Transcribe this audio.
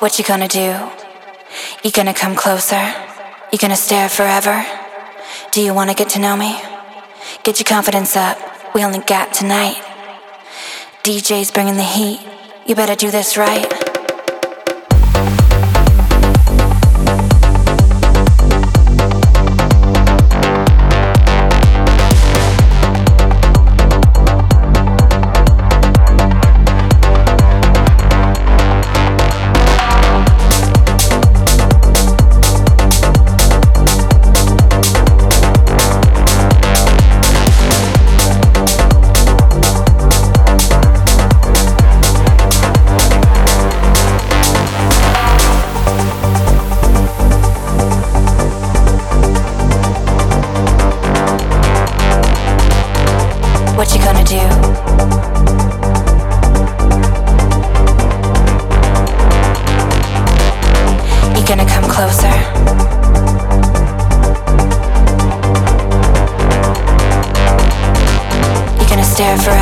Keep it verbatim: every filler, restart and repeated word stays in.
What you gonna do? You gonna come closer? You gonna stare forever? Do you wanna get to know me? Get your confidence up, we only got tonight. D J's bringing the heat, you better do this right. What you gonna do? You gonna come closer? You gonna stare for